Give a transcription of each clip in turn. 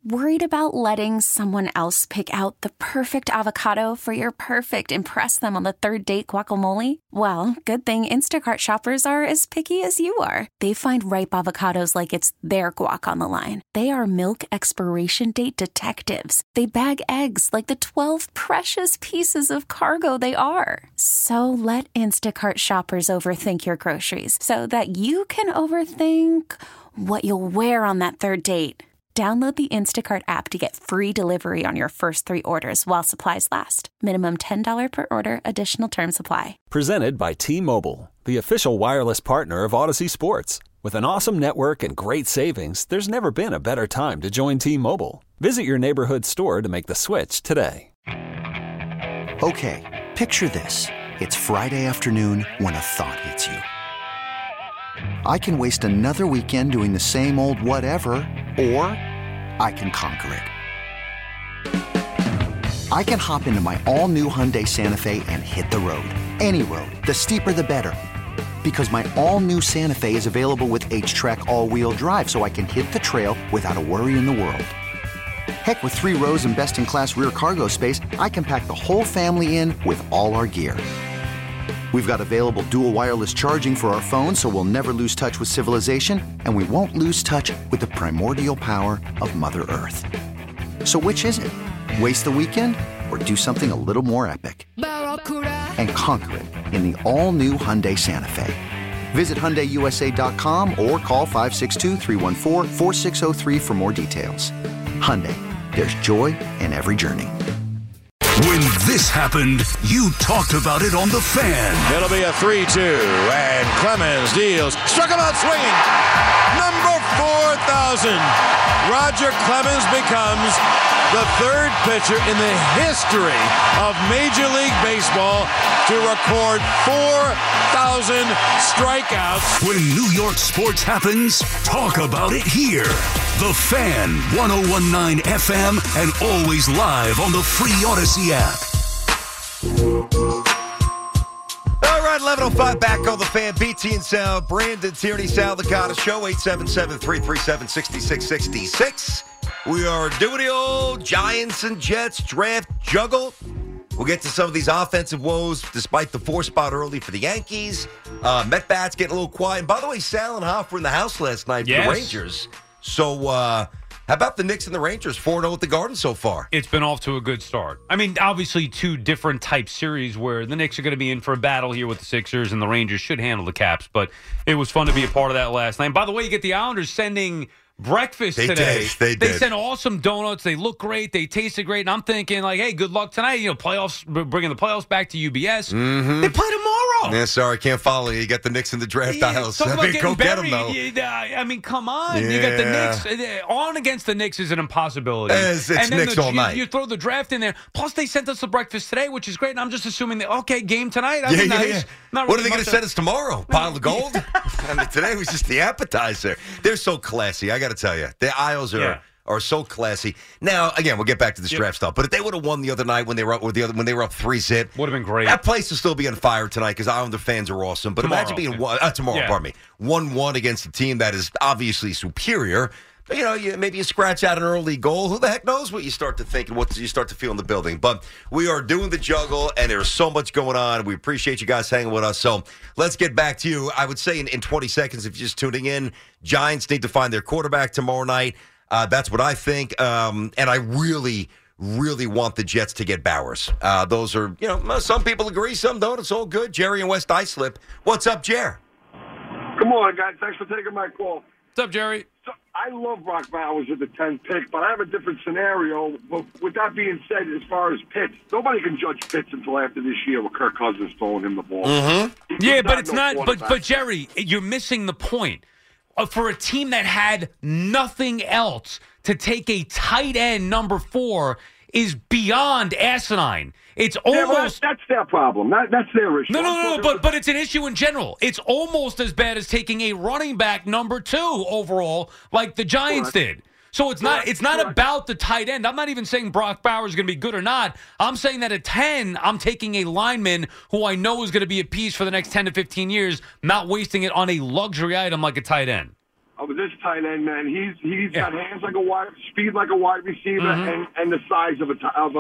Worried about letting someone else pick out the perfect avocado for your perfect impress them on the third date guacamole? Well, good thing Instacart shoppers are as picky as you are. They find ripe avocados like it's their guac on the line. They are milk expiration date detectives. They bag eggs like the 12 precious pieces of cargo they are. So let Instacart shoppers overthink your groceries so that you can overthink what you'll wear on that third date. Download the Instacart app to get free delivery on your first 3 orders while supplies last. Minimum $10 per order. Additional terms apply. Presented by T-Mobile, the official wireless partner of Odyssey Sports. With an awesome network and great savings, there's never been a better time to join T-Mobile. Visit your neighborhood store to make the switch today. Okay, picture this. It's Friday afternoon when a thought hits you. I can waste another weekend doing the same old whatever, or I can conquer it. I can hop into my all-new Hyundai Santa Fe and hit the road. Any road. The steeper, the better. Because my all-new Santa Fe is available with H-Track all-wheel drive, so I can hit the trail without a worry in the world. Heck, with 3 rows and best-in-class rear cargo space, I can pack the whole family in with all our gear. We've got available dual wireless charging for our phones, so we'll never lose touch with civilization, and we won't lose touch with the primordial power of Mother Earth. So which is it? Waste the weekend or do something a little more epic? And conquer it in the all-new Hyundai Santa Fe. Visit HyundaiUSA.com or call 562-314-4603 for more details. Hyundai, there's joy in every journey. When this happened, you talked about it on The Fan. It'll be a 3-2, and Clemens deals. Struck him out swinging. Number 4,000. Roger Clemens becomes the third pitcher in the history of Major League Baseball to record 4,000 strikeouts. When New York sports happens, talk about it here. The Fan, 101.9 FM, and always live on the free Odyssey app. All right, 11:05 back on The Fan. BT and Sal, Brandon Tierney, Sal Licata Show, 877-337-6666. We are doing the old Giants and Jets draft juggle. We'll get to some of these offensive woes despite the 4-spot early for the Yankees. Met bats getting a little quiet. And by the way, Sal and Hoff were in the house last night for the Rangers. So, how about the Knicks and the Rangers? 4-0 at the Garden so far. It's been off to a good start. I mean, obviously 2 different type series where the Knicks are going to be in for a battle here with the Sixers, and the Rangers should handle the Caps. But it was fun to be a part of that last night. And by the way, you get the Islanders sending breakfast today. They did. They sent awesome donuts. They look great. They tasted great. And I'm thinking, like, hey, good luck tonight. You know, playoffs, bringing the playoffs back to UBS. Mm-hmm. They play tomorrow. Yeah, sorry, can't follow you. You got the Knicks in the draft aisles. Talk about Go get them, buried. though. I mean, come on. You got the Knicks. On against the Knicks is an impossibility. It's Knicks all night. You throw the draft in there. Plus, they sent us the breakfast today, which is great. And I'm just assuming that, okay, game tonight. That'd be nice. Yeah. Not What really are they going to send us tomorrow? Pile of gold? I mean, today was just the appetizer. They're so classy, I got to tell you. The aisles are so classy. Now, again, we'll get back to this draft stuff. But if they would have won the other night when they were up when they were up 3-0, would have been great. That place will still be on fire tonight because Islander fans are awesome. But imagine being tomorrow. Pardon me, 1-1 against a team that is obviously superior. But, maybe you scratch out an early goal. Who the heck knows what you start to think and what you start to feel in the building. But we are doing the juggle, and there's so much going on. We appreciate you guys hanging with us. So let's get back to you. I would say in 20 seconds, if you're just tuning in, Giants need to find their quarterback tomorrow night. That's what I think. And I really, really want the Jets to get Bowers. Those are, some people agree, some don't. It's all good. Jerry and West Islip. What's up, Jer? Good morning, guys. Thanks for taking my call. What's up, Jerry? So, I love Brock Bowers at the 10th pick, but I have a different scenario. But with that being said, as far as Pitts, nobody can judge Pitts until after this year with Kirk Cousins throwing him the ball. Mm-hmm. Yeah, but it's not. But Jerry, you're missing the point. For a team that had nothing else to take a tight end number 4 is beyond asinine. It's almost that's their problem. That's their issue. No. But it's an issue in general. It's almost as bad as taking a running back number 2 overall, like the Giants did. So it's not about the tight end. I'm not even saying Brock Bowers is going to be good or not. I'm saying that at 10, I'm taking a lineman who I know is going to be a piece for the next 10 to 15 years, not wasting it on a luxury item like a tight end. of this tight end, man. He's got hands like a wide, speed like a wide receiver, and the size of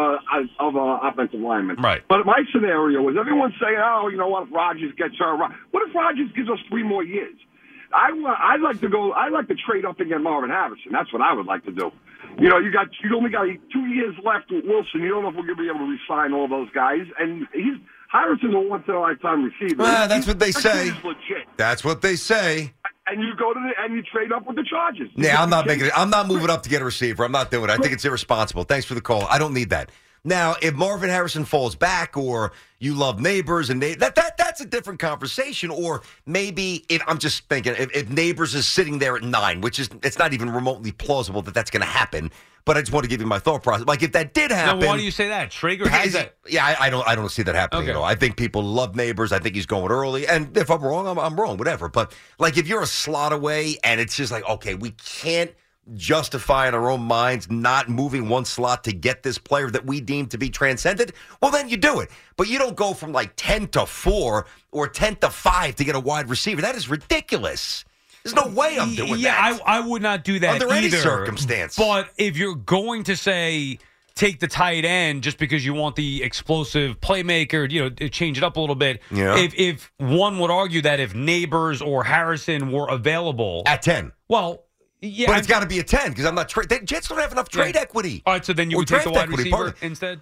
a offensive lineman. Right. But my scenario is everyone's saying, oh, you know what? If Rodgers gets hurt, what if Rodgers gives us 3 more years? I'd like to trade up and get Marvin Harrison. That's what I would like to do. You know, you only got 2 years left with Wilson. You don't know if we're going to be able to re-sign all those guys. And Harrison's a once-in-a-lifetime receiver. That's what they say. He's legit. That's what they say. And you go and you trade up with the Chargers. Yeah, I'm not moving up to get a receiver. I'm not doing it. I think it's irresponsible. Thanks for the call. I don't need that. Now, if Marvin Harrison falls back, or you love Neighbors, and that's a different conversation. Or maybe I'm just thinking if Neighbors is sitting there at 9, which is it's not even remotely plausible that's going to happen. But I just want to give you my thought process. Like if that did happen, now, why do you say that? Traeger has that. Yeah, I don't see that happening at all. I think people love Neighbors. I think he's going early, and if I'm wrong, I'm wrong. Whatever. But like if you're a slot away, and it's just like okay, we can't justify in our own minds not moving one slot to get this player that we deem to be transcendent, well, then you do it. But you don't go from like 10 to 4 or 10 to 5 to get a wide receiver. That is ridiculous. There's no way I'm doing that. Yeah, I would not do that under any circumstance. But if you're going to say take the tight end just because you want the explosive playmaker, you know, change it up a little bit. Yeah. If one would argue that if Neighbors or Harrison were available at 10, well. Yeah, but it's got to be a 10 because I'm not trade. The Jets don't have enough trade equity. All right, so then you would take the wide receiver instead.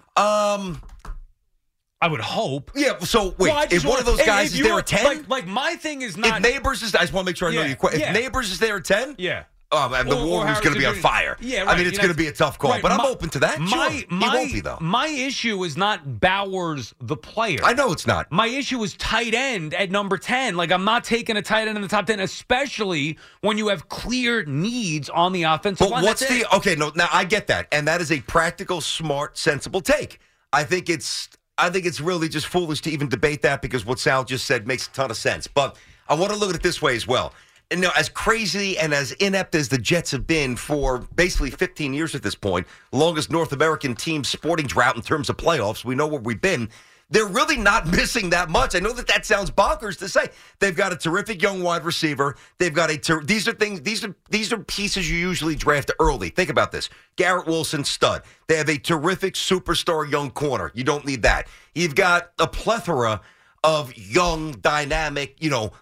I would hope. Yeah. So wait, if one of those guys is there at 10, like my thing is not. If Neighbors is, I just want to make sure I know you. If Neighbors is there at 10, yeah. And the war room's going to be on fire. Yeah, right. I mean, it's going to be a tough call, but I'm open to that. He won't be, though. My issue is not Bowers, the player. I know it's not. My issue is tight end at number 10. Like, I'm not taking a tight end in the top 10, especially when you have clear needs on the offensive line. Okay, no, now I get that. And that is a practical, smart, sensible take. I think it's really just foolish to even debate that because what Sal just said makes a ton of sense. But I want to look at it this way as well. And now, as crazy and as inept as the Jets have been for basically 15 years at this point, longest North American team sporting drought in terms of playoffs, we know where we've been. They're really not missing that much. I know that sounds bonkers to say. They've got a terrific young wide receiver. They've got these are pieces you usually draft early. Think about this. Garrett Wilson, stud. They have a terrific superstar young corner. You don't need that. You've got a plethora of young, dynamic,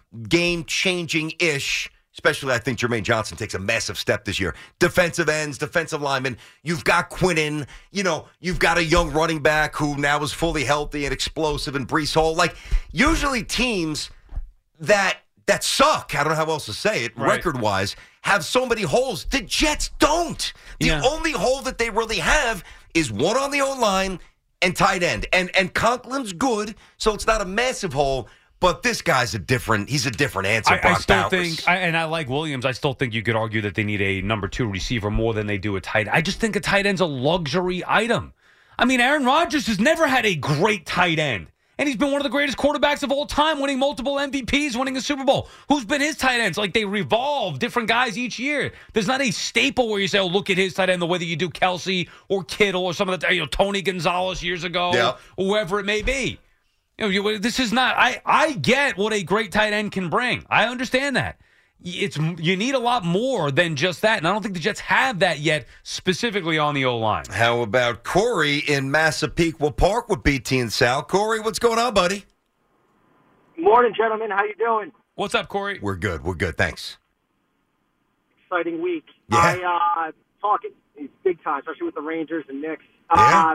game-changing-ish, especially I think Jermaine Johnson takes a massive step this year. Defensive ends, defensive linemen. You've got Quinnen. You've got a young running back who now is fully healthy and explosive, and Breece Hall. Like, usually teams that suck, I don't know how else to say it, record-wise, have so many holes. The Jets don't. The only hole that they really have is one on the O-line and tight end. And Conklin's good, so it's not a massive hole, but this guy's he's a different answer. I still think, and I like Williams, I still think you could argue that they need a number 2 receiver more than they do a tight end. I just think a tight end's a luxury item. I mean, Aaron Rodgers has never had a great tight end. And he's been one of the greatest quarterbacks of all time, winning multiple MVPs, winning a Super Bowl. Who's been his tight ends? Like, they revolve different guys each year. There's not a staple where you say, oh, look at his tight end, the way that you do Kelsey or Kittle or some of the, Tony Gonzalez years ago, or whoever it may be. This is not, I get what a great tight end can bring. I understand that. You need a lot more than just that, and I don't think the Jets have that yet, specifically on the O-line. How about Corey in Massapequa Park with BT and Sal? Corey, what's going on, buddy? Morning, gentlemen. How you doing? What's up, Corey? We're good. Thanks. Exciting week. Yeah. Talking big time, especially with the Rangers and Knicks. Yeah.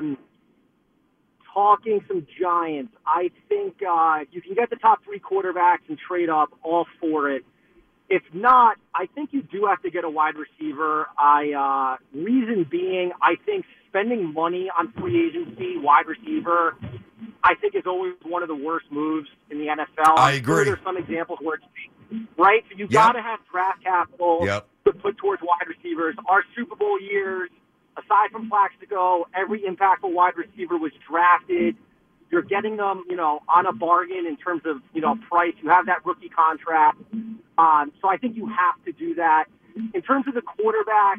Talking some Giants. I think you can get the top 3 quarterbacks and trade up, all for it. If not, I think you do have to get a wide receiver. Reason being, I think spending money on free agency, wide receiver, I think is always one of the worst moves in the NFL. I agree. There's some examples where it's right. So you got to have draft capital to put towards wide receivers. Our Super Bowl years, aside from Plaxico, every impactful wide receiver was drafted. You're getting them, on a bargain in terms of, price. You have that rookie contract. So I think you have to do that. In terms of the quarterback,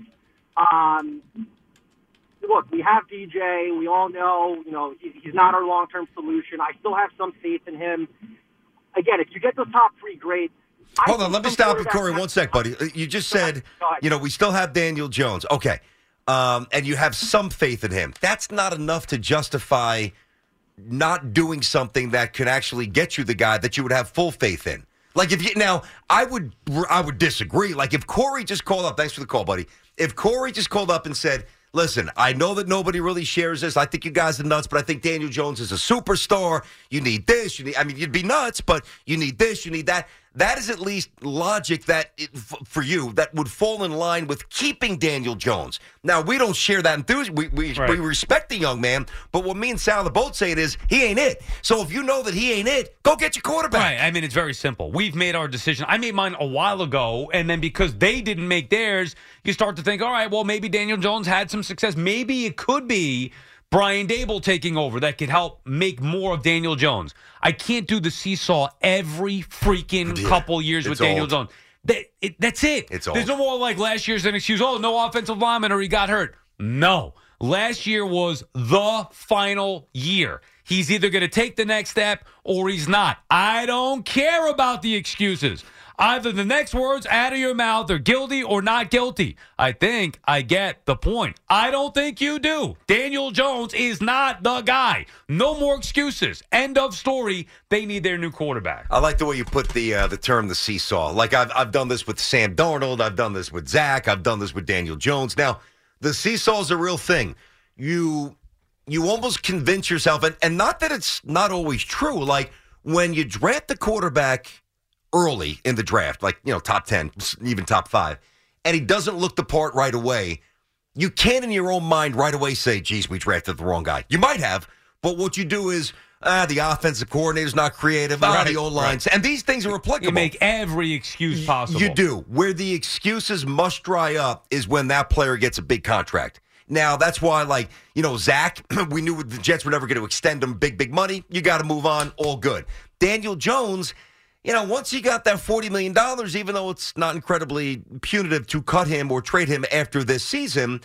look, we have DJ. We all know, he's not our long-term solution. I still have some faith in him. Again, if you get those top 3, great. Hold on, let me stop with Corey 1 sec, buddy. You just said, we still have Daniel Jones. Okay. And you have some faith in him. That's not enough to justify not doing something that could actually get you the guy that you would have full faith in. Like I would disagree. Like if Corey just called up, thanks for the call, buddy. If Corey just called up and said, listen, I know that nobody really shares this. I think you guys are nuts, but I think Daniel Jones is a superstar. You need this. You'd be nuts, but you need this, you need that. That is at least logic for you that would fall in line with keeping Daniel Jones. Now, we don't share that enthusiasm. We respect the young man, but what me and Sal the boat say is he ain't it. So if you know that he ain't it, go get your quarterback. Right. I mean, it's very simple. We've made our decision. I made mine a while ago, and then because they didn't make theirs, you start to think, all right, well, maybe Daniel Jones had some success. Maybe it could be Brian Daboll taking over that could help make more of Daniel Jones. I can't do the seesaw every freaking couple years with Daniel Jones. That's it. It's There's no more like last year's an excuse. Oh, no offensive lineman or he got hurt. No. Last year was the final year. He's either going to take the next step or he's not. I don't care about the excuses. Either the next words out of your mouth are guilty or not guilty. I think I get the point. I don't think you do. Daniel Jones is not the guy. No more excuses. End of story. They need their new quarterback. I like the way you put the term the seesaw. Like I've done this with Sam Darnold. I've done this with Zach. I've done this with Daniel Jones. Now, the seesaw is a real thing. You almost convince yourself, and not that it's not always true. Like when you draft the quarterback early in the draft, like, top 10, even top 5, and he doesn't look the part right away, you can't in your own mind right away say, geez, we drafted the wrong guy. You might have, but what you do is, the offensive coordinator's not creative, the O-lines, and these things are applicable. You make every excuse possible. You do. Where the excuses must dry up is when that player gets a big contract. Now, that's why, Zach, we knew the Jets were never going to extend him big money. You got to move on. All good. Daniel Jones, once he got that $40 million, even though it's not incredibly punitive to cut him or trade him after this season,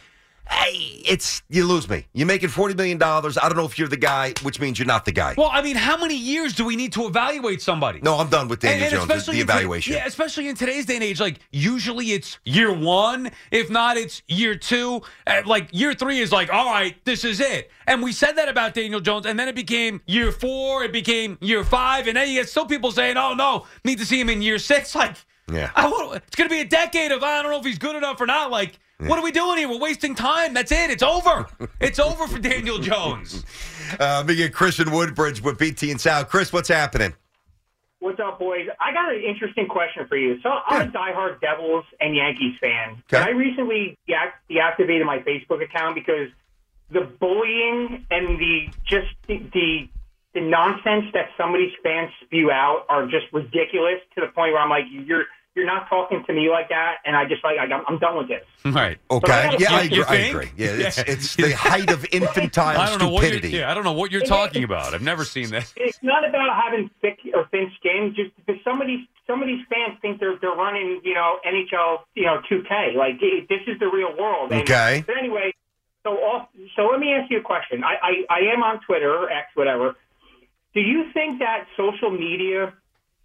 you lose me. You make it $40 million. I don't know if you're the guy, which means you're not the guy. Well, I mean, how many years do we need to evaluate somebody? No, I'm done with Daniel Jones, the evaluation. Yeah, especially in today's day and age. Like, usually it's year 1. If not, it's year 2. Year 3 is like, all right, this is it. And we said that about Daniel Jones, and then it became year 4, it became year 5, and then you get still people saying, oh, no, need to see him in year 6. Yeah. It's going to be a decade of, I don't know if he's good enough or not. What are we doing here? We're wasting time. That's it. It's over. It's over for Daniel Jones. We get Chris in Woodbridge with BT and Sal. Chris, what's happening? What's up, boys? I got an interesting question for you. So I'm a diehard Devils and Yankees fan. Okay. And I recently deactivated my Facebook account because the bullying and the nonsense that some of these fans spew out are just ridiculous to the point where I'm like, you're not talking to me like that, and I'm done with this. Right. Okay. I agree. Yeah, it's the height of infantile stupidity. I don't know what you're talking about. I've never seen that. It's not about having thick or thin skin. Just because some of these fans think they're running, NHL, 2K. Like this is the real world. Okay. But anyway, so let me ask you a question. I am on Twitter or X, whatever. Do you think that social media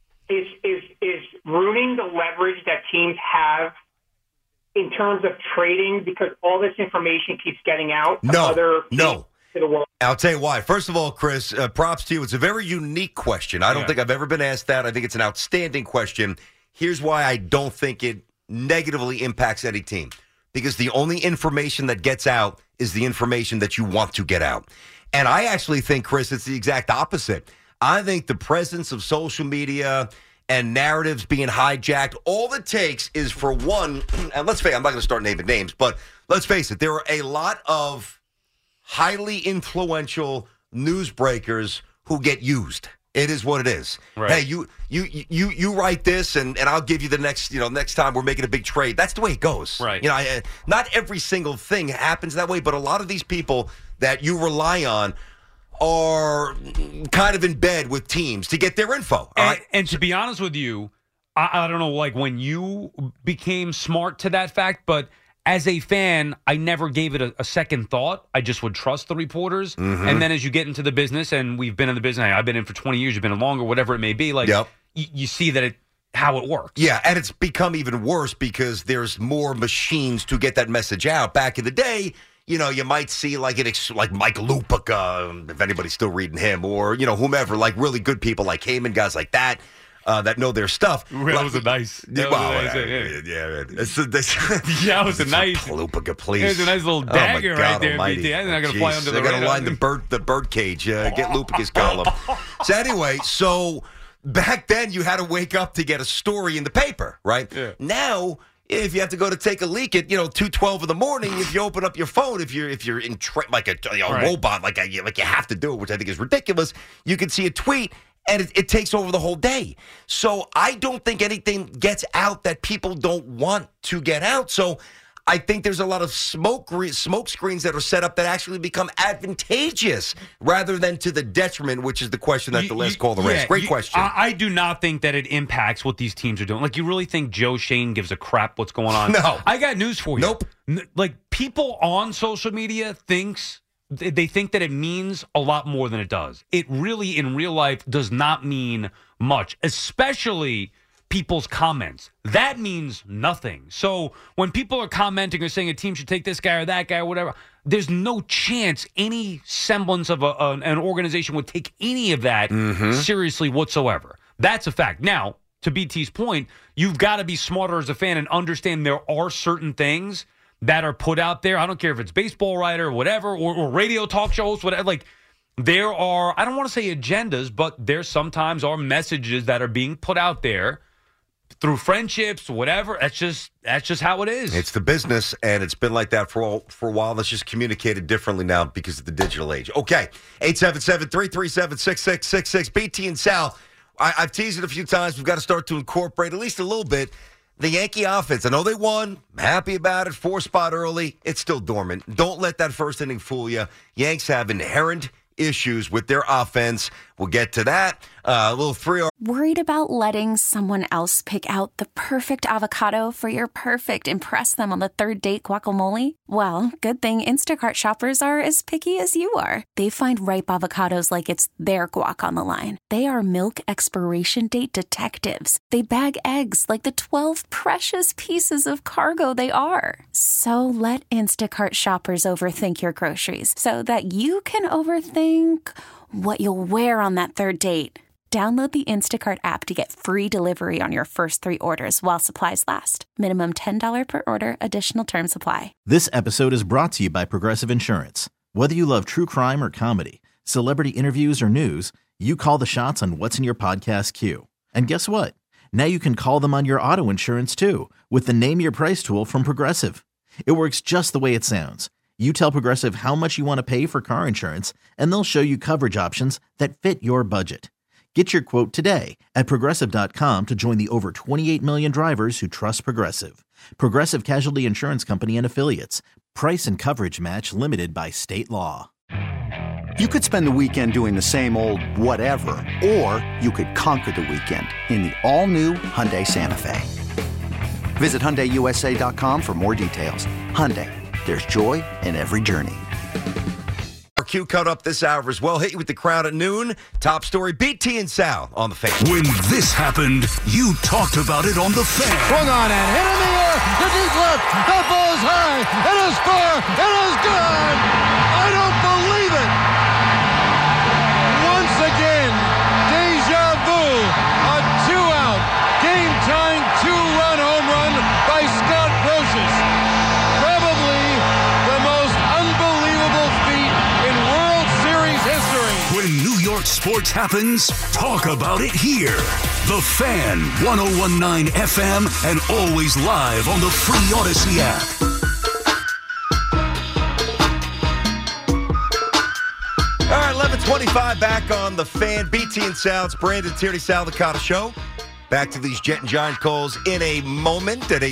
is ruining the leverage that teams have in terms of trading because all this information keeps getting out to other teams to the world? I'll tell you why. First of all, Chris, props to you. It's a very unique question. I don't think I've ever been asked that. I think it's an outstanding question. Here's why I don't think it negatively impacts any team. Because the only information that gets out is the information that you want to get out. And I actually think, Chris, it's the exact opposite. I think the presence of social media and narratives being hijacked, all it takes is for one, and let's face it, I'm not going to start naming names, but let's face it, there are a lot of highly influential newsbreakers who get used. It is what it is. Right. Hey, you write this, and I'll give you the next time we're making a big trade. That's the way it goes. Right. Not every single thing happens that way, but a lot of these people that you rely on are kind of in bed with teams to get their info. And to be honest with you, I don't know, when you became smart to that fact, but as a fan, I never gave it a second thought. I just would trust the reporters. Mm-hmm. And then as you get into the business, and we've been in the business, I've been in for 20 years, you've been in longer, whatever it may be, you see that how it works. Yeah, and it's become even worse because there's more machines to get that message out. Back in the day, you might see like Mike Lupica, if anybody's still reading him, or, whomever, like really good people like Heyman, guys like that. That know their stuff. That was a nice. That was a nice. Lupica, please. There's a nice little dagger right there. Almighty. BT. I'm not going to fly under the radar. They're going to line the bird cage. Get Lupica's column. So anyway, back then you had to wake up to get a story in the paper, right? Yeah. Now, if you have to go to take a leak at 2:12 in the morning, if you open up your phone, if you're in like a robot, like you have to do it, which I think is ridiculous, you can see a tweet. And it takes over the whole day. So I don't think anything gets out that people don't want to get out. So I think there's a lot of smoke screens that are set up that actually become advantageous rather than to the detriment, which is the question that the last caller raised. Great question. I do not think that it impacts what these teams are doing. Like, you really think Joe Shane gives a crap what's going on? No. I got news for you. Nope. Like, people on social media they think that it means a lot more than it does. It really, in real life, does not mean much, especially people's comments. That means nothing. So when people are commenting or saying a team should take this guy or that guy or whatever, there's no chance any semblance of an organization would take any of that seriously whatsoever. That's a fact. Now, to BT's point, you've got to be smarter as a fan and understand there are certain things that are put out there. I don't care if it's baseball writer or whatever, or radio talk shows, whatever. Like, there are, I don't want to say agendas, but there sometimes are messages that are being put out there through friendships, whatever. That's just how it is. It's the business, and it's been like that for a while. That's just communicated differently now because of the digital age. Okay, 877-337-6666. BT and Sal, I've teased it a few times. We've got to start to incorporate at least a little bit the Yankee offense. I know they won. I'm happy about it. 4-spot early. It's still dormant. Don't let that first inning fool you. Yanks have inherent issues with their offense. We'll get to that. A little 3-hour. Worried about letting someone else pick out the perfect avocado for your perfect impress them on the third date guacamole? Well, good thing Instacart shoppers are as picky as you are. They find ripe avocados like it's their guac on the line. They are milk expiration date detectives. They bag eggs like the 12 precious pieces of cargo they are. So let Instacart shoppers overthink your groceries so that you can overthink what you'll wear on that third date. Download the Instacart app to get free delivery on your first 3 orders while supplies last. Minimum $10 per order. Additional terms apply. This episode is brought to you by Progressive Insurance. Whether you love true crime or comedy, celebrity interviews or news, you call the shots on what's in your podcast queue. And guess what? Now you can call them on your auto insurance too with the Name Your Price tool from Progressive. It works just the way it sounds. You tell Progressive how much you want to pay for car insurance, and they'll show you coverage options that fit your budget. Get your quote today at Progressive.com to join the over 28 million drivers who trust Progressive. Progressive Casualty Insurance Company and Affiliates. Price and coverage match limited by state law. You could spend the weekend doing the same old whatever, or you could conquer the weekend in the all-new Hyundai Santa Fe. Visit HyundaiUSA.com for more details. Hyundai. There's joy in every journey. Our Q cut up this hour as well. Hit you with the crowd at noon. Top story, BT and Sal on the Fan. When this happened, you talked about it on the Fan. Swung on and hit in the air. The deep left. That ball is high. It is far. It is good. I don't believe it. Once again, deja vu. A 2-out, game-tying 2-run home run by Scott Brosius. New York sports happens, talk about it here. The Fan, 101.9 FM, and always live on the free Odyssey app. All right, 11:25 back on the Fan. BT and Sal, it's Brandon Tierney, Sal Licata Show. Back to these Jet and Giant calls in a moment at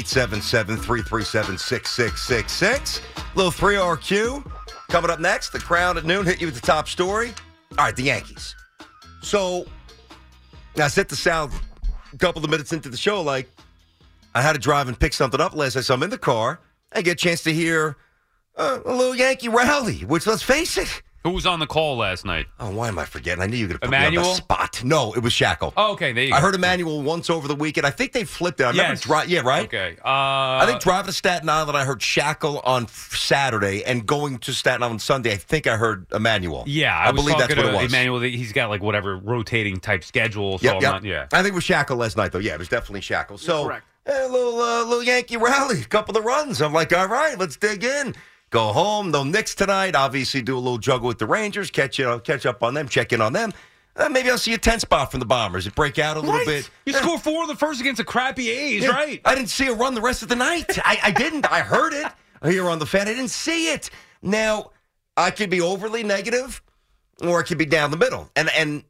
877-337-6666. Little 3-hour Q. Coming up next, the crowd at noon. Hit you with the top story. All right, the Yankees. So, I said to Sal a couple of minutes into the show, like, I had to drive and pick something up last night, so I'm in the car. I get a chance to hear a little Yankee rally, which, let's face it, Who was on the call last night? Oh, why am I forgetting? I knew you were going to put Emmanuel? me on the spot. No, it was Shackle. Oh, okay, there you go. I heard Emmanuel once over the weekend. I think they flipped it. I remember right? Okay. I think driving to Staten Island, I heard Shackle on Saturday, and going to Staten Island Sunday, I think I heard Emmanuel. Yeah, I believe that's what it was. Emmanuel, he's got like whatever rotating type schedule. So I think it was Shackle last night, though. Yeah, it was definitely Shackle. So, correct. A little Yankee rally, a couple of runs. I'm like, all right, let's dig in. Go home. No Knicks tonight. Obviously, do a little juggle with the Rangers. Catch up on them. Check in on them. Maybe I'll see a 10 spot from the Bombers and break out a little bit. You scored 4 in the first against a crappy A's, right? I didn't see a run the rest of the night. I didn't. I heard it here on the Fan. I didn't see it. Now, I could be overly negative, or I could be down the middle. And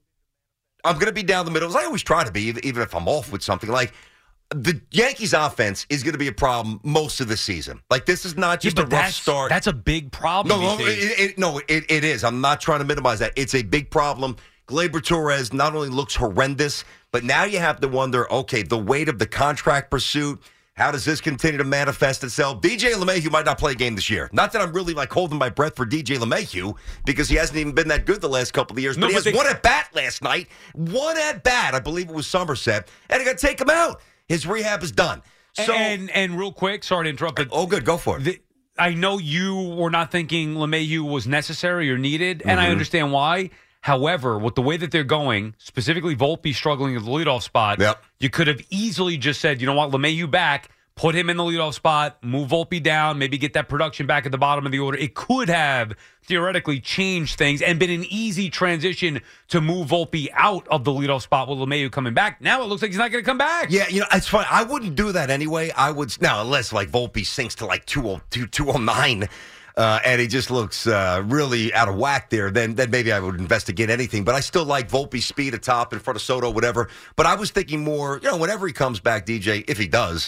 I'm going to be down the middle, as I always try to be, even if I'm off with something. Like, the Yankees' offense is going to be a problem most of the season. Like, this is not just a rough start. That's a big problem. It is. I'm not trying to minimize that. It's a big problem. Gleyber Torres not only looks horrendous, but now you have to wonder, okay, the weight of the contract pursuit, how does this continue to manifest itself? DJ LeMahieu might not play a game this year. Not that I'm really like holding my breath for DJ LeMahieu, because he hasn't even been that good the last couple of years. But he has one at bat last night. One at bat. I believe it was Somerset. And he got to take him out. His rehab is done. So, and real quick, sorry to interrupt. But oh, good. Go for it. I know you were not thinking LeMahieu was necessary or needed, and I understand why. However, with the way that they're going, specifically Volpe struggling at the leadoff spot, you could have easily just said, you know what, LeMahieu back, put him in the leadoff spot, move Volpe down, maybe get that production back at the bottom of the order. It could have theoretically changed things and been an easy transition to move Volpe out of the leadoff spot with LeMahieu coming back. Now it looks like he's not going to come back. Yeah, it's funny. I wouldn't do that anyway. I would now, unless like Volpe sinks to like 209. And he just looks really out of whack there, then maybe I would investigate anything. But I still like Volpe's speed at top in front of Soto, whatever. But I was thinking more, whenever he comes back, DJ, if he does,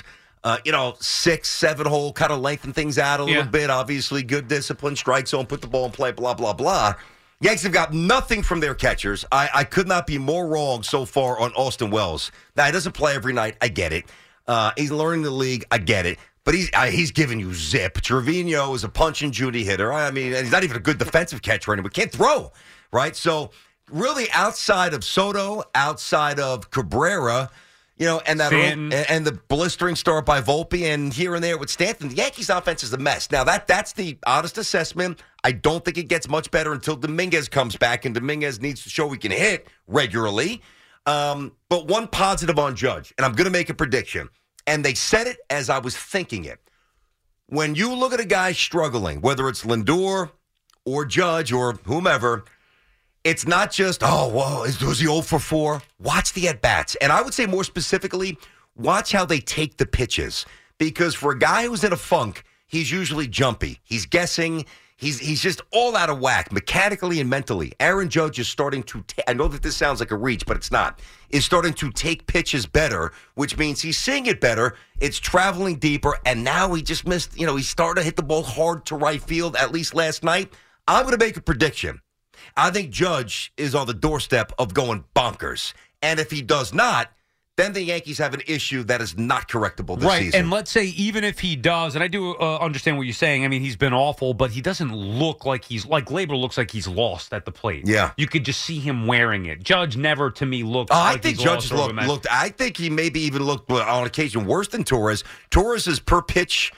6, 7 hole, kind of lengthen things out a little bit. Obviously, good discipline, strike zone, put the ball in play, blah, blah, blah. Yanks have got nothing from their catchers. I could not be more wrong so far on Austin Wells. Now, he doesn't play every night. I get it. He's learning the league. I get it. But he's giving you zip. Trevino is a punch and Judy hitter. I mean, he's not even a good defensive catcher anymore. Can't throw, right? So, really, outside of Soto, outside of Cabrera, and that and the blistering start by Volpe, and here and there with Stanton, the Yankees' offense is a mess. Now, that's the honest assessment. I don't think it gets much better until Dominguez comes back, and Dominguez needs to show he can hit regularly. But one positive on Judge, and I'm going to make a prediction. And they said it as I was thinking it. When you look at a guy struggling, whether it's Lindor or Judge or whomever, it's not just, was he 0 for 4? Watch the at-bats. And I would say more specifically, watch how they take the pitches. Because for a guy who's in a funk, he's usually jumpy. He's guessing. He's just all out of whack, mechanically and mentally. Aaron Judge is starting to, I know that this sounds like a reach, but it's not, is starting to take pitches better, which means he's seeing it better. It's traveling deeper, and now he just missed, he's starting to hit the ball hard to right field, at least last night. I'm going to make a prediction. I think Judge is on the doorstep of going bonkers. And if he does not, then the Yankees have an issue that is not correctable this season. And let's say even if he does, and I do understand what you're saying. I mean, he's been awful, but he doesn't look like Gleyber looks like he's lost at the plate. Yeah. You could just see him wearing it. Judge never, to me, looked like he's lost. I think Judge looked, I think he maybe even looked, on occasion, worse than Torres. Torres's per pitch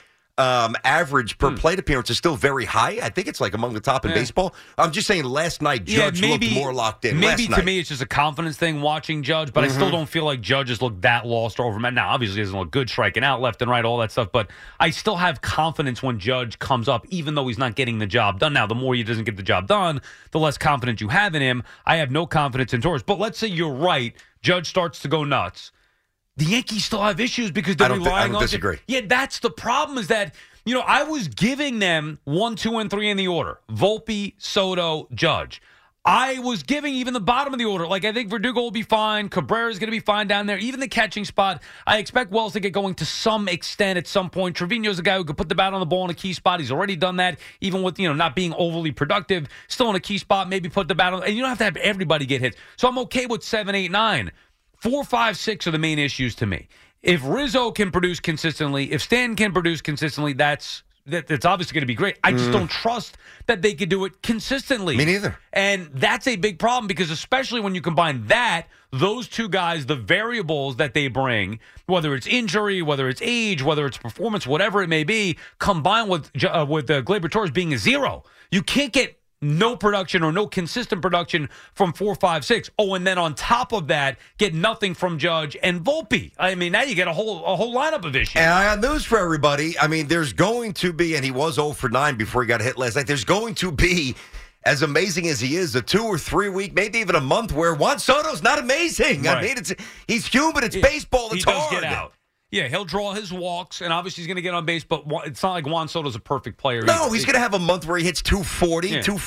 average per plate appearance is still very high. I think it's like among the top in baseball. I'm just saying last night, Judge looked more locked in. Maybe to me it's just a confidence thing watching Judge, but I still don't feel like Judge has looked that lost or overmatched. Now, obviously he doesn't look good striking out left and right, all that stuff, but I still have confidence when Judge comes up, even though he's not getting the job done. Now, the more he doesn't get the job done, the less confidence you have in him. I have no confidence in Torres. But let's say you're right, Judge starts to go nuts. The Yankees still have issues because they're relying on... I don't disagree. Yeah, that's the problem is that, I was giving them 1, 2, and 3 in the order. Volpe, Soto, Judge. I was giving even the bottom of the order. Like, I think Verdugo will be fine. Cabrera's going to be fine down there. Even the catching spot, I expect Wells to get going to some extent at some point. Trevino's a guy who could put the bat on the ball in a key spot. He's already done that, even with, not being overly productive. Still in a key spot, maybe put the bat on. And you don't have to have everybody get hit. So I'm okay with 7, 8, 9. 4, 5, 6 are the main issues to me. If Rizzo can produce consistently, if Stanton can produce consistently, that's that's obviously going to be great. I just don't trust that they could do it consistently. Me neither. And that's a big problem because especially when you combine those two guys, the variables that they bring, whether it's injury, whether it's age, whether it's performance, whatever it may be, combined with Gleyber Torres being a zero. You can't get no production or no consistent production from 4, 5, 6. Oh, and then on top of that, get nothing from Judge and Volpe. I mean, now you get a whole lineup of issues. And I got news for everybody. I mean, there's going to be, and he was 0 for 9 before he got hit last night. There's going to be, as amazing as he is, a 2 or 3 week, maybe even a month where Juan Soto's not amazing. Right. I mean, he's human. It's baseball. It's hard. He does get out. Yeah, he'll draw his walks, and obviously he's going to get on base, but it's not like Juan Soto's a perfect player. No, he's going to have a month where he hits 240,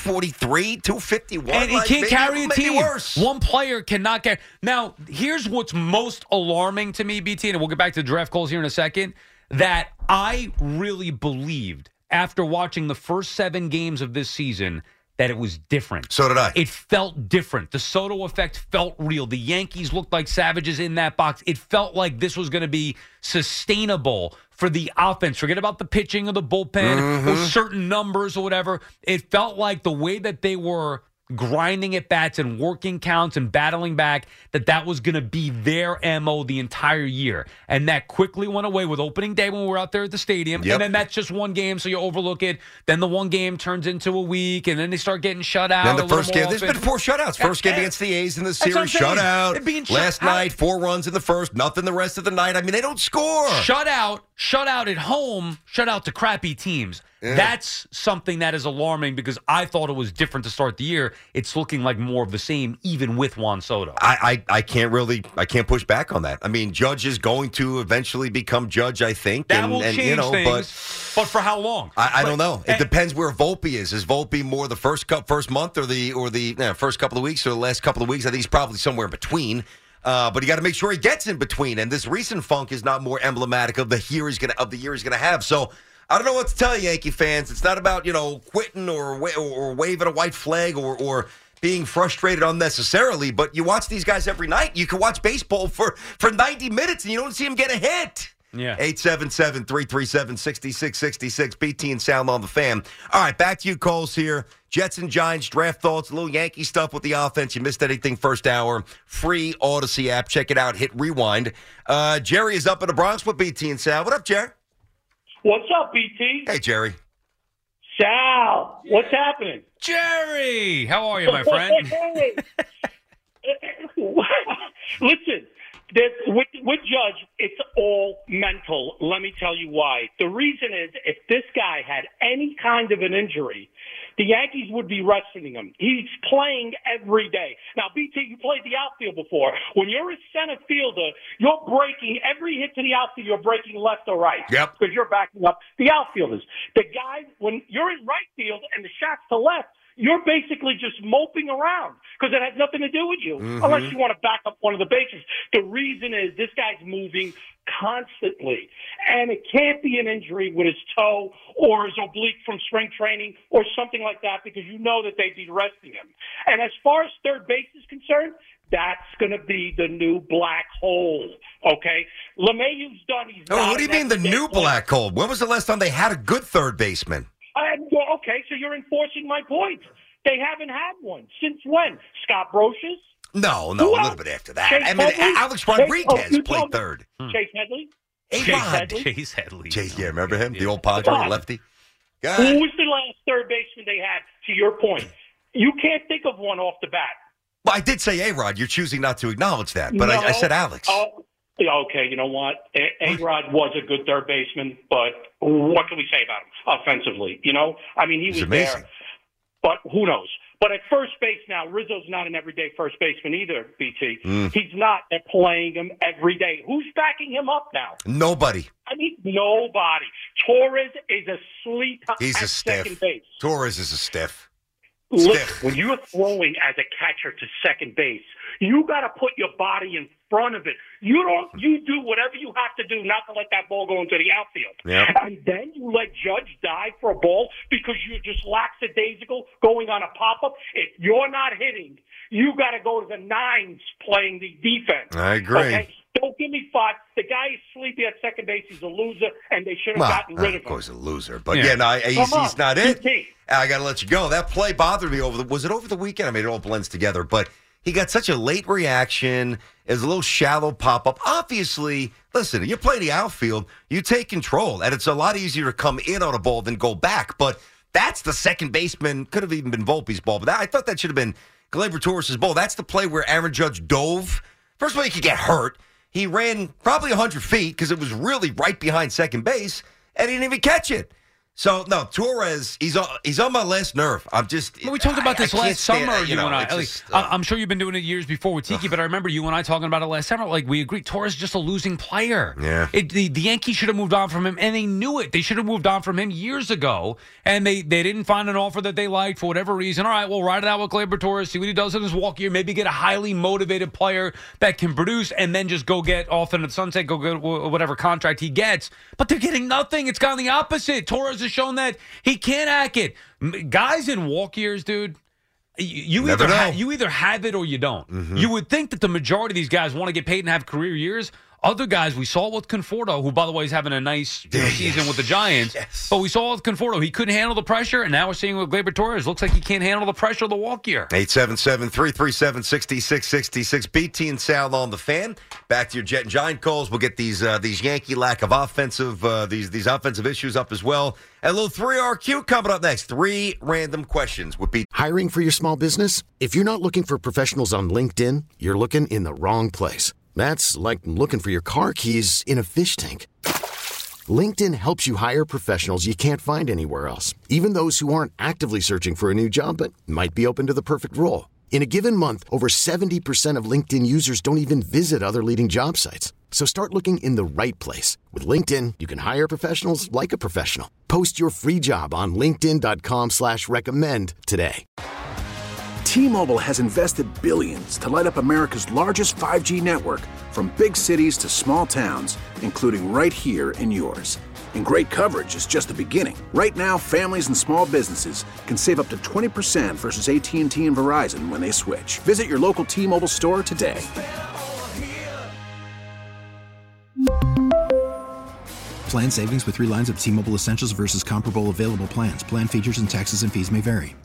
243, 251. And he can't carry a team. Worse. One player cannot carry. Now, here's what's most alarming to me, BT, and we'll get back to the draft calls here in a second, that I really believed after watching the first 7 games of this season that it was different. So did I. It felt different. The Soto effect felt real. The Yankees looked like savages in that box. It felt like this was going to be sustainable for the offense. Forget about the pitching or the bullpen or certain numbers or whatever. It felt like the way that they were grinding at bats and working counts and battling back, that was going to be their MO the entire year. And that quickly went away with opening day when we were out there at the stadium. Yep. And then that's just one game, so you overlook it. Then the one game turns into a week, and then they start getting shut out. Then the first game, there's been 4 shutouts. First game against the A's in the series, shutout. Last night, 4 runs in the first, nothing the rest of the night. I mean, they don't score. Shutout at home, shutout to crappy teams. Yeah. That's something that is alarming because I thought it was different to start the year. It's looking like more of the same, even with Juan Soto. I can't push back on that. I mean, Judge is going to eventually become Judge, I think. That will change things, but for how long? I don't know. It depends where Volpe is. Is Volpe more the first month or the first couple of weeks or the last couple of weeks? I think he's probably somewhere in between. But you got to make sure he gets in between. And this recent funk is not more emblematic of the year he's going to have. So I don't know what to tell you, Yankee fans. It's not about, quitting or waving a white flag or being frustrated unnecessarily, but you watch these guys every night. You can watch baseball for 90 minutes and you don't see them get a hit. Yeah. 877-337-6666. BT and Sound on the Fan. All right, back to you, Coles here. Jets and Giants, draft thoughts, a little Yankee stuff with the offense. You missed anything first hour. Free Odyssey app. Check it out. Hit rewind. Jerry is up in the Bronx with BT and Sal. What up, Jerry? What's up, BT? Hey, Jerry. Sal, what's happening? Jerry, how are you, my friend? Listen, with Judge, it's all mental. Let me tell you why. The reason is if this guy had any kind of an injury, the Yankees would be resting him. He's playing every day. Now, BT, you played the outfield before. When you're a center fielder, you're breaking every hit to the outfield, you're breaking left or right. Yep. Because you're backing up the outfielders. The guy, when you're in right field and the shot's to left, you're basically just moping around because it has nothing to do with you unless you want to back up one of the bases. The reason is this guy's moving constantly, and it can't be an injury with his toe or his oblique from spring training or something like that because you know that they'd be resting him. And as far as third base is concerned, that's going to be the new black hole, okay? LeMahieu's done. What do you mean the new black hole? When was the last time they had a good third baseman? Okay, so you're enforcing my point. They haven't had one. Since when? Scott Brocious? No, a little bit after that. Alex Rodriguez played third. Chase Headley? Chase Headley. Yeah, remember him? The old Padre lefty? Who was the last third baseman they had, to your point? You can't think of one off the bat. Well, I did say A-Rod. You're choosing not to acknowledge that, but I said Alex. Okay, you know what? A-Rod was a good third baseman, but what can we say about him offensively? He was amazing. There. But who knows? But at first base now, Rizzo's not an everyday first baseman either, BT. He's not. They're playing him every day. Who's backing him up now? Nobody. Nobody. Torres is asleep at second base. Torres is a stiff. Look, when you're throwing as a catcher to second base, you got to put your body in front of it. You do whatever you have to do not to let that ball go into the outfield. Yep. And then you let Judge dive for a ball because you're just lackadaisical going on a pop-up. If you're not hitting, you got to go to the nines playing the defense. I agree. Okay? Don't give me five. The guy is sleepy at second base. He's a loser, and they should have gotten rid of him. Of course, a loser. But, he's not it. I got to let you go. That play bothered me was it over the weekend? I mean, it all blends together. But he got such a late reaction. It was a little shallow pop-up. Obviously, listen, you play the outfield, you take control, and it's a lot easier to come in on a ball than go back. But that's the second baseman. Could have even been Volpe's ball. But I thought that should have been Gleyber Torres' ball. That's the play where Aaron Judge dove. First of all, he could get hurt. He ran probably 100 feet because it was really right behind second base, and he didn't even catch it. So, no, Torres, he's on my last nerve. I'm just... Well, we talked about this last summer, you and I. I'm sure you've been doing it years before with Tiki, but I remember you and I talking about it last summer. Like, we agreed, Torres is just a losing player. Yeah. The Yankees should have moved on from him, and they knew it. They should have moved on from him years ago, and they didn't find an offer that they liked for whatever reason. All right, we'll ride it out with Gleyber Torres, see what he does in his walk year, maybe get a highly motivated player that can produce, and then just go get off into the sunset, go get whatever contract he gets. But they're getting nothing. It's gone the opposite. Torres has shown that he can't hack it. Guys in walk years, dude, you either have it or you don't. Mm-hmm. You would think that the majority of these guys want to get paid and have career years. Other guys, we saw with Conforto, who, by the way, is having a nice season with the Giants. Yes. But we saw with Conforto, he couldn't handle the pressure, and now we're seeing with Gleyber Torres, looks like he can't handle the pressure of the walk year. 877-337-6666. BT and Sal on the Fan. Back to your Jet and Giant calls. We'll get these Yankee lack of offensive, these offensive issues up as well. And a little 3RQ coming up next. 3 random questions would be. Hiring for your small business? If you're not looking for professionals on LinkedIn, you're looking in the wrong place. That's like looking for your car keys in a fish tank. LinkedIn helps you hire professionals you can't find anywhere else, even those who aren't actively searching for a new job but might be open to the perfect role. In a given month, over 70% of LinkedIn users don't even visit other leading job sites. So start looking in the right place. With LinkedIn, you can hire professionals like a professional. Post your free job on linkedin.com/recommend today. T-Mobile has invested billions to light up America's largest 5G network, from big cities to small towns, including right here in yours. And great coverage is just the beginning. Right now, families and small businesses can save up to 20% versus AT&T and Verizon when they switch. Visit your local T-Mobile store today. Plan savings with 3 lines of T-Mobile Essentials versus comparable available plans. Plan features and taxes and fees may vary.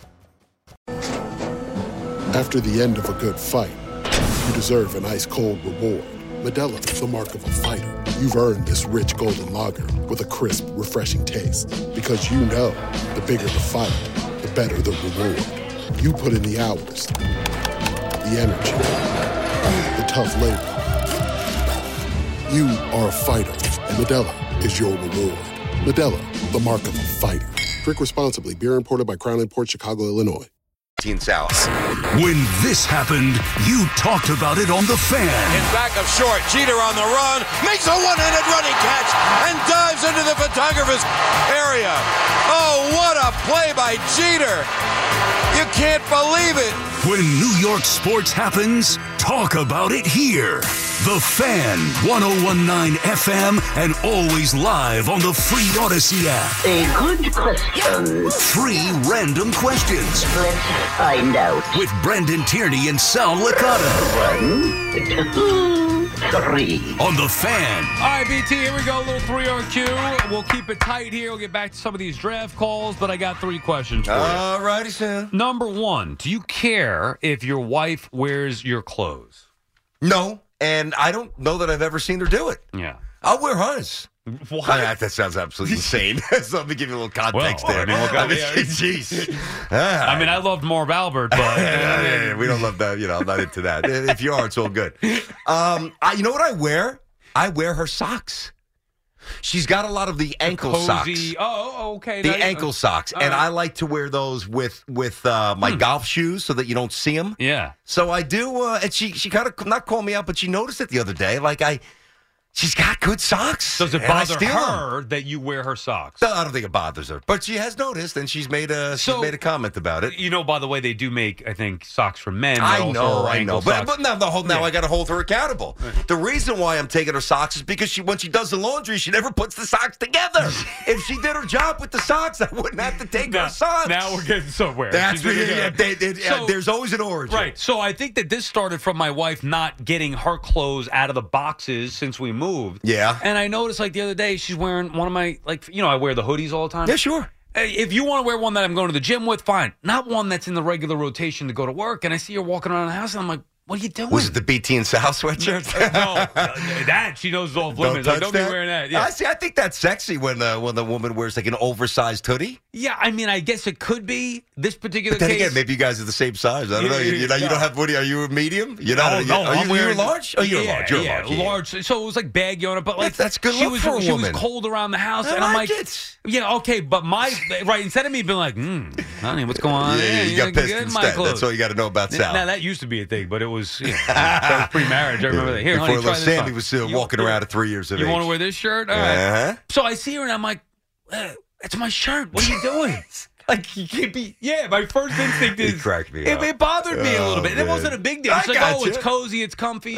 After the end of a good fight, you deserve an ice-cold reward. Modelo is the mark of a fighter. You've earned this rich golden lager with a crisp, refreshing taste. Because you know, the bigger the fight, the better the reward. You put in the hours, the energy, the tough labor. You are a fighter, and Modelo is your reward. Modelo, the mark of a fighter. Drink responsibly. Beer imported by Crown Imports, Chicago, Illinois. South. When this happened, you talked about it on The Fan. In back of short, Jeter on the run, makes a one-handed running catch, and dives into the photographer's area. Oh, what a play by Jeter. You can't believe it. When New York sports happens, talk about it here. The Fan, 101.9 FM, and always live on the free Odyssey app. A good question. 3 random questions. Let's find out. With Brendan Tierney and Sal Licata. 1, 2, 3. On The Fan. All right, BT, here we go. A little 3RQ. We'll keep it tight here. We'll get back to some of these draft calls, but I got 3 questions for you. All righty, Sam. Number 1, do you care if your wife wears your clothes? No. And I don't know that I've ever seen her do it. Yeah. I'll wear hers. What? That sounds absolutely insane. So let me give you a little context there. Jeez. I mean, I loved Marv Albert, but... we don't love that. I'm not into that. If you are, it's all good. You know what I wear? I wear her socks. She's got a lot of the ankle socks. Oh, okay. The ankle socks. And I like to wear those with my golf shoes so that you don't see them. Yeah. So I do. And she kind of not called me out, but she noticed it the other day. Like She's got good socks. Does it bother her that you wear her socks? No, I don't think it bothers her. But she has noticed, and she's made a comment about it. You know, by the way, they do make, I think, socks for men. I know. But now I got to hold her accountable. The reason why I'm taking her socks is because when she does the laundry, she never puts the socks together. If she did her job with the socks, I wouldn't have to take her socks. Now we're getting somewhere. That's there's always an origin. Right. So I think that this started from my wife not getting her clothes out of the boxes since we moved. Yeah. And I noticed, like, the other day, she's wearing one of my, like, I wear the hoodies all the time. Yeah, sure. If you want to wear one that I'm going to the gym with, fine. Not one that's in the regular rotation to go to work. And I see her walking around the house, and I'm like, what are you doing? Was it the BT and Sal sweatshirt? No, that she knows is off limits. Don't be wearing that. Yeah. I think that's sexy when the woman wears like an oversized hoodie. Yeah, I mean, I guess it could be this particular but then case. again, maybe you guys are the same size. I don't know. You don't have. What are you a medium? You're not. No, are you large? Oh, you're large. You're large. Large. So it was like baggy on it, but like that's good look for a woman. She was cold around the house, and I'm like, yeah, okay, but instead of me being like, honey, what's going on? Yeah, you got pissed instead. That's all you got to know about Sal. Now that used to be a thing, but it was. That was pre-marriage. I remember that. Here, honey, try this Sammy was walking around at 3 years of age. You want to wear this shirt? All right. So I see her, and I'm like, that's my shirt. What are you doing? Like, you can't be. Yeah, my first instinct is. It bothered me a little bit. And it wasn't a big deal. It's like, it's cozy, it's comfy.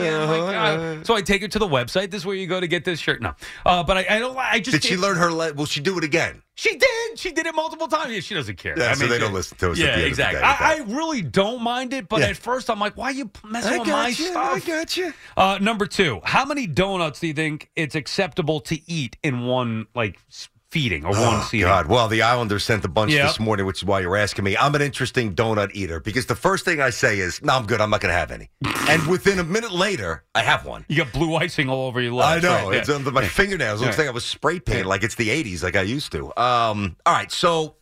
So I take her to the website. This is where you go to get this shirt. No. But I don't. I just. Did she learn her? Will she do it again? She did. She did it multiple times. Yeah, she doesn't care. Yeah, so they don't listen to us. Yeah, exactly. I really don't mind it, but at first I'm like, why are you messing with my stuff? I got you. Number 2, how many donuts do you think it's acceptable to eat in one, feeding or one seating? God. Well, the Islanders sent a bunch this morning, which is why you're asking me. I'm an interesting donut eater because the first thing I say is, no, I'm good. I'm not going to have any. And within a minute later, I have one. You got blue icing all over your lips. I know. Right? It's under my fingernails. It looks like I was spray painted like it's the 80s like I used to. All right. So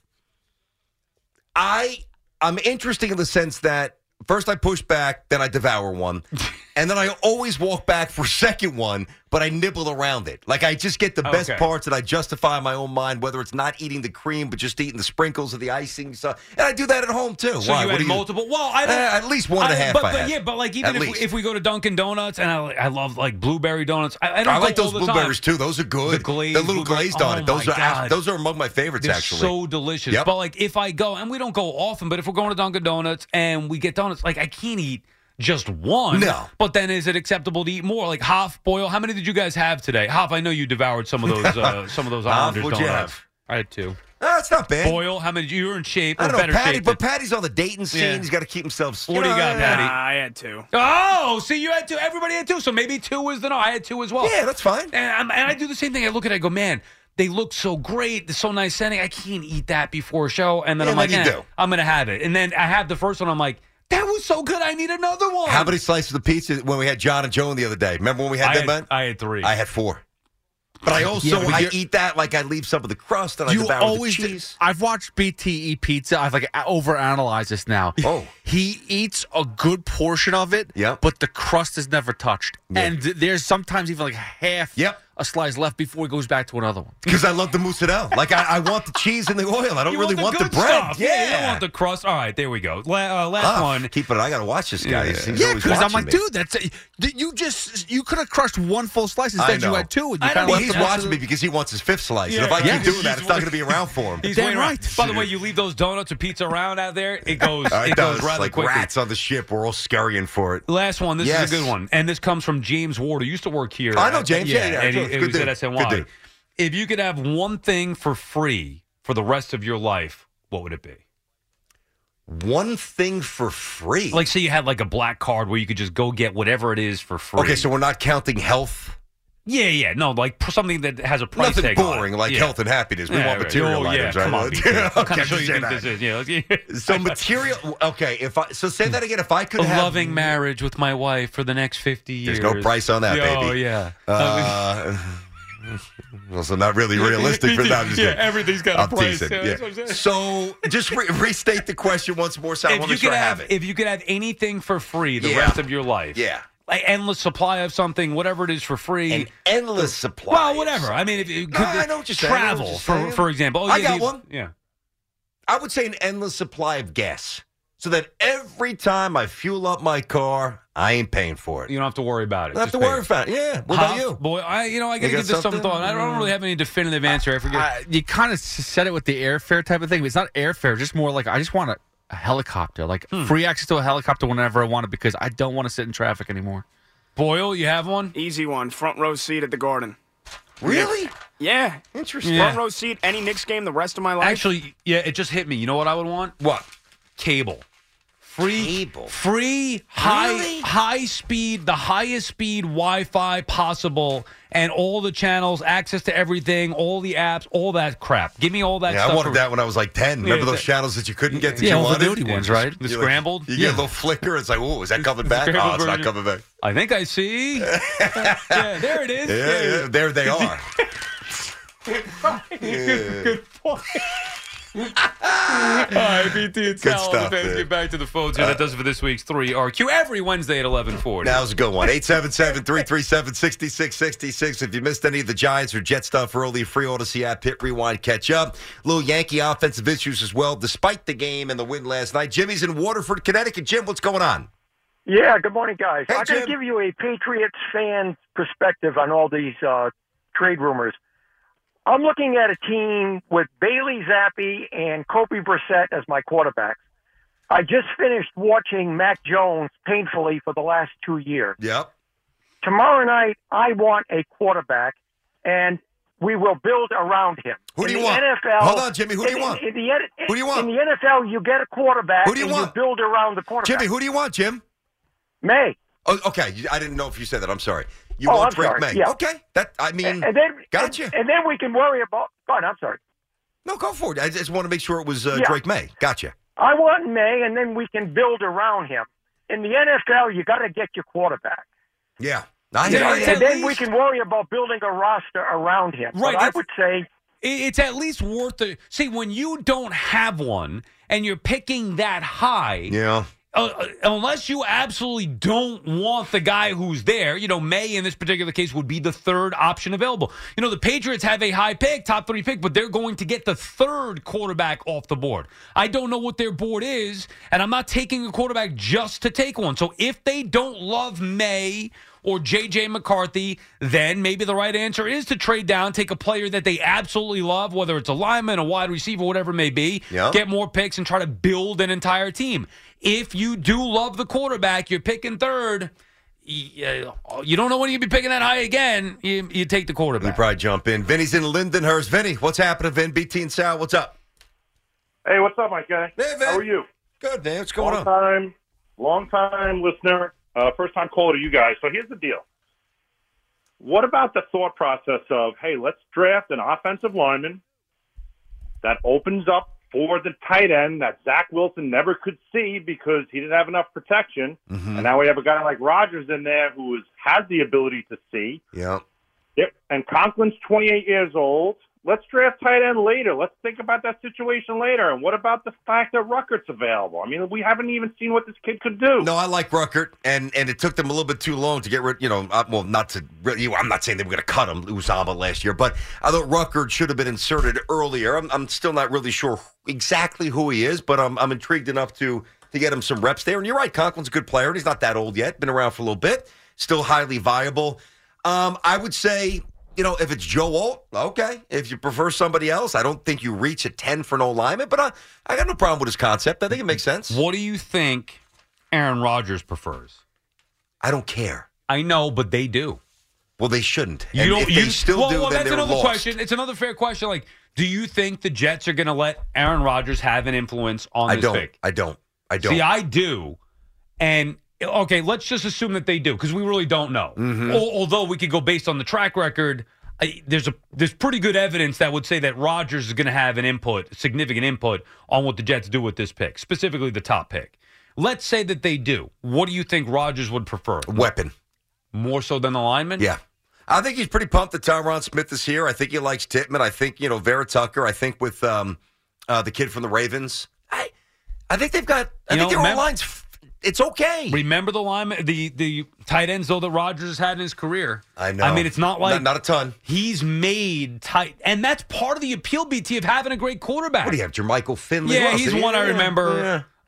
I'm interesting in the sense that first I push back, then I devour one. And then I always walk back for a second one, but I nibble around it. Like I just get the best parts and I justify in my own mind, whether it's not eating the cream, but just eating the sprinkles of the icing. So, and I do that at home too. So you had multiple? Well, I don't. At least one and a half but like even if we go to Dunkin' Donuts, and I love like blueberry donuts. I like those blueberries too. Those are good. The little glazed on it. Those are among my favorites. They're actually so delicious. Yep. But like if I go, and we don't go often, but if we're going to Dunkin' Donuts and we get donuts, like I can't eat just one. No. But then is it acceptable to eat more? Like Hoff, Boyle, how many did you guys have today? Hoff, I know you devoured some of those Islanders donuts. What'd you have? I had 2. Oh, it's not bad. Boyle, how many? You were in shape. I don't know, better Patty, shape. but Patty's on the dating scene. Yeah. He's got to keep himself. What do you got, Patty? I had 2. Oh, see, you had 2. Everybody had 2. So maybe 2 was the no. I had 2 as well. Yeah, that's fine. And I do the same thing. I look at it, I go, man, they look so great. They're so nice sending. I can't eat that before a show. And then I'm like, I'm going to have it. And then I have the first one. I'm like, that was so good. I need another one. How many slices of pizza when we had John and Joan the other day? Remember when we had them, man? I had 3. I had 4. But I also I eat that like I leave some of the crust and I devour the cheese. I've watched BT eat pizza. I've overanalyzed this now. Oh. He eats a good portion of it, but the crust is never touched. Yeah. And there's sometimes even like half a slice left before he goes back to another one. Because I love the mozzarella. Like I want the cheese and the oil. I don't really want the bread. Stuff. Yeah, you don't want the crust. All right, there we go. Last one. Keep it. I got to watch this guy. Yeah, because I'm like, dude, you could have crushed one full slice instead you had 2. He's watching me because he wants his 5th slice. And if I keep doing that, it's not going to be around for him. He's right. By the way, you leave those donuts or pizza around out there, it goes rather like quickly. Rats on the ship. We're all scurrying for it. Last one. This is a good one. And this comes from James Ward, who used to work here. I know James. And he was at SNY. If you could have one thing for free for the rest of your life, what would it be? One thing for free? Like, say you had like a black card where you could just go get whatever it is for free. Okay, so we're not counting health? Yeah. No, like something that has a price tag. Nothing boring, like health and happiness. We want material items, right? Come on, what kind of show you think this is? Yeah. So material. Okay, so say that again. If I could have loving marriage with my wife for the next 50 years. There's no price on that, baby. Oh yeah. Also, not really realistic for that. Everything's got a price. So, just restate the question once more, so I want to make sure I have it. If you could have anything for free the rest of your life, like endless supply of something, whatever it is for free, an endless supply. Well, whatever. I mean, if you could I know what you're saying. travel, for example. I got one. Yeah, I would say an endless supply of gas, so that every time I fuel up my car, I ain't paying for it. You don't have to worry about it. Don't have to worry about it. Yeah. What about you? Boy, I got to give this some thought. I don't really have any definitive answer. I forget. You kind of said it with the airfare type of thing, but it's not airfare. Just more like I just want a helicopter, like free access to a helicopter whenever I want it because I don't want to sit in traffic anymore. Boyle, you have one? Easy one. Front row seat at the Garden. Really? Yeah. Interesting. Front row seat, any Knicks game the rest of my life. Actually, yeah, it just hit me. You know what I would want? What? Cable. Free, high speed, the highest speed Wi-Fi possible, and all the channels, access to everything, all the apps, all that crap. Give me all that stuff. I wanted that when I was like 10. Remember those channels that you couldn't get that you all wanted? the naughty ones, right? The scrambled. You get a little flicker. It's like, oh, is that coming back? Oh, it's not coming back. I think I see. Yeah, there it is. Yeah, there they are. Good point. All right, BT and Sal, the fans get back to the phones here. That does it for this week's 3RQ every Wednesday at 11:40. Now's a good one. 877-337-6666. If you missed any of the Giants or Jet stuff early, free Odyssey app, hit rewind, catch up. Little Yankee offensive issues as well, despite the game and the win last night. Jimmy's in Waterford, Connecticut. Jim, what's going on? Yeah, good morning, guys. Hey, I'm going to give you a Patriots fan perspective on all these trade rumors. I'm looking at a team with Bailey Zappi and Kobe Brissett as my quarterbacks. I just finished watching Mac Jones painfully for the last 2 years. Yep. Tomorrow night, I want a quarterback, and we will build around him. Who do you want? NFL, hold on, Jimmy. Who do you want? Who do you want? In the NFL, you get a quarterback, who do you want? You build around the quarterback. Jimmy, who do you want, Jim? May. Oh, okay. I didn't know if you said that. I'm sorry. You want Drake May. Yeah. Okay. And then, gotcha. And then we can worry about... Go on, I'm sorry. No, go for it. I just want to make sure it was Drake May. Gotcha. I want May, and then we can build around him. In the NFL, you got to get your quarterback. Yeah. And then we can worry about building a roster around him. Right. But I would say... It's at least worth it. See, when you don't have one, and you're picking that high... Yeah. Unless you absolutely don't want the guy who's there, May in this particular case would be the third option available. The Patriots have a high pick, top 3 pick, but they're going to get the third quarterback off the board. I don't know what their board is, and I'm not taking a quarterback just to take one. So if they don't love May or J.J. McCarthy, then maybe the right answer is to trade down, take a player that they absolutely love, whether it's a lineman, a wide receiver, whatever it may be, get more picks and try to build an entire team. If you do love the quarterback, you're picking third. You don't know when you'll be picking that high again. You take the quarterback. You probably jump in. Vinny's in Lindenhurst. Vinny, what's happening, Vin? BT and Sal, what's up? Hey, what's up, my guy? Hey, Vin. How are you? Good, man. What's going on? Long time listener, first time caller to you guys. So here's the deal. What about the thought process of, hey, let's draft an offensive lineman that opens up for the tight end that Zach Wilson never could see because he didn't have enough protection. Mm-hmm. And now we have a guy like Rodgers in there who has the ability to see. Yep. And Conklin's 28 years old. Let's draft tight end later. Let's think about that situation later. And what about the fact that Ruckert's available? I mean, we haven't even seen what this kid could do. No, I like Ruckert, and it took them a little bit too long to get rid. I'm not saying they were going to cut him, Uzama last year, but I thought Ruckert should have been inserted earlier. I'm still not really sure exactly who he is, but I'm intrigued enough to get him some reps there. And you're right, Conklin's a good player, and he's not that old yet. Been around for a little bit, still highly viable. I would say, if it's Joe Alt, okay. If you prefer somebody else, I don't think you reach a 10 for no lineman, but I got no problem with his concept. I think it makes sense. What do you think Aaron Rodgers prefers? I don't care. I know, but they do. Well, they shouldn't. Well, that's another lost. question. It's another fair question. Like, do you think the Jets are going to let Aaron Rodgers have an influence on this pick? I don't. See, I do. And, okay, let's just assume that they do, because we really don't know. Mm-hmm. Although we could go based on the track record, there's pretty good evidence that would say that Rodgers is going to have significant input on what the Jets do with this pick, specifically the top pick. Let's say that they do. What do you think Rodgers would prefer? Weapon. More so than the lineman? Yeah. I think he's pretty pumped that Tyron Smith is here. I think he likes Tittman. I think, Vera Tucker. I think with the kid from the Ravens. I think they've got – I think their O-line's it's okay. Remember the lineman, the tight ends, though, that Rodgers had in his career? I know. I mean, it's not like – Not a ton. He's made tight – and that's part of the appeal, BT, of having a great quarterback. What do you have, Jermichael Finley? Yeah, he's one I remember. Yeah.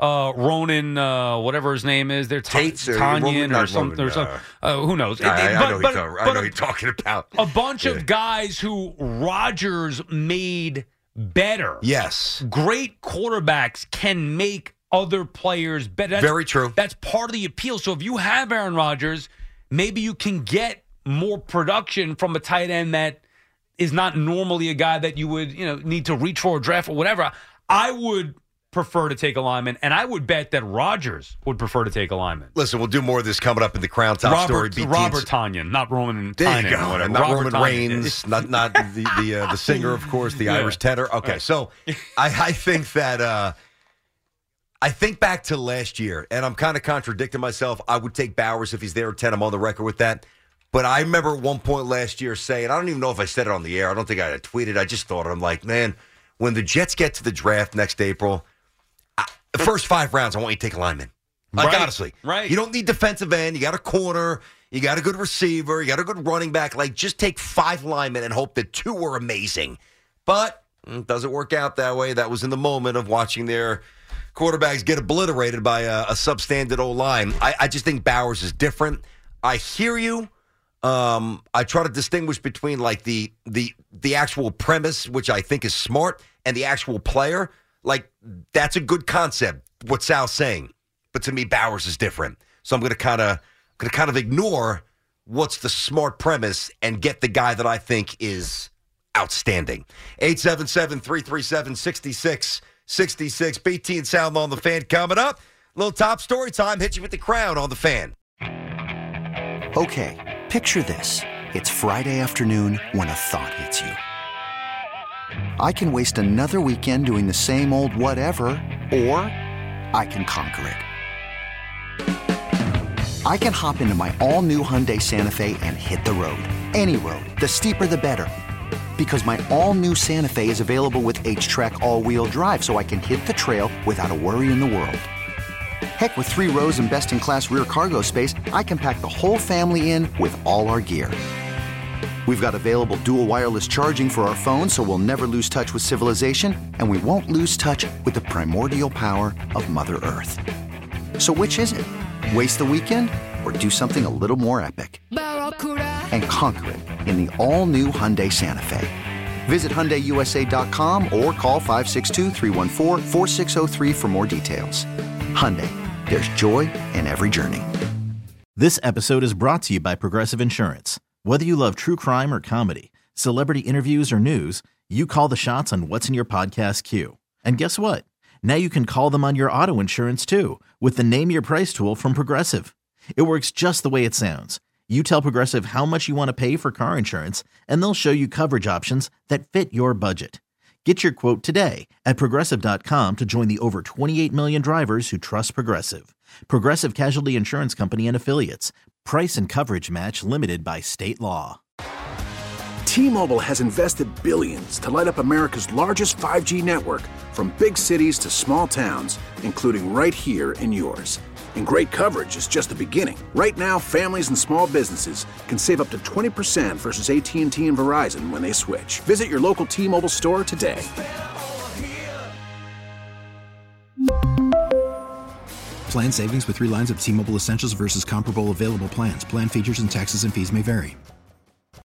Ronan, whatever his name is, they're Tanyan or something. Who knows? I know who you're talking about. A bunch of guys who Rodgers made better. Yes. Great quarterbacks can make other players better. Very true. That's part of the appeal. So if you have Aaron Rodgers, maybe you can get more production from a tight end that is not normally a guy that you would, need to reach for a draft or whatever. I would prefer to take a lineman, and I would bet that Rodgers would prefer to take a lineman. Listen, we'll do more of this coming up in the Crown Top Story. Robert Tanyan, not Roman Tynan. There you go. Not Robert Roman Reigns, not the singer, of course, the Irish tenor. Okay, so I think that I think back to last year, and I'm kind of contradicting myself. I would take Bowers if he's there at 10. I'm on the record with that. But I remember at one point last year saying, I don't even know if I said it on the air. I don't think I had tweeted. I just thought, I'm like, man, when the Jets get to the draft next April, the first 5 rounds, I want you to take a lineman. Like, honestly. Right. You don't need defensive end. You got a corner. You got a good receiver. You got a good running back. Like, just take 5 linemen and hope that 2 are amazing. But it doesn't work out that way. That was in the moment of watching their quarterbacks get obliterated by a substandard O-line. I just think Bowers is different. I hear you. I try to distinguish between like the actual premise, which I think is smart, and the actual player. Like, that's a good concept, what Sal's saying. But to me, Bowers is different. So I'm going to kind of ignore what's the smart premise and get the guy that I think is outstanding. 877-337-6666. BT and Sal on the Fan coming up. A little top story time. Hit you with the Crown on the Fan. Okay, picture this. It's Friday afternoon when a thought hits you. I can waste another weekend doing the same old whatever, or I can conquer it. I can hop into my all-new Hyundai Santa Fe and hit the road. Any road. The steeper, the better. Because my all-new Santa Fe is available with H-Track all-wheel drive, so I can hit the trail without a worry in the world. Heck, with 3 rows and best-in-class rear cargo space, I can pack the whole family in with all our gear. We've got available dual wireless charging for our phones, so we'll never lose touch with civilization, and we won't lose touch with the primordial power of Mother Earth. So which is it? Waste the weekend or do something a little more epic? And conquer it in the all-new Hyundai Santa Fe. Visit HyundaiUSA.com or call 562-314-4603 for more details. Hyundai, there's joy in every journey. This episode is brought to you by Progressive Insurance. Whether you love true crime or comedy, celebrity interviews or news, you call the shots on what's in your podcast queue. And guess what? Now you can call them on your auto insurance too with the Name Your Price tool from Progressive. It works just the way it sounds. You tell Progressive how much you want to pay for car insurance, and they'll show you coverage options that fit your budget. Get your quote today at Progressive.com to join the over 28 million drivers who trust Progressive. Progressive Casualty Insurance Company and Affiliates. Price and coverage match limited by state law. T-Mobile has invested billions to light up America's largest 5G network, from big cities to small towns, including right here in yours. And great coverage is just the beginning. Right now, families and small businesses can save up to 20% versus AT&T and Verizon when they switch. Visit your local T-Mobile store today. Plan savings with 3 lines of T-Mobile Essentials versus comparable available plans. Plan features and taxes and fees may vary.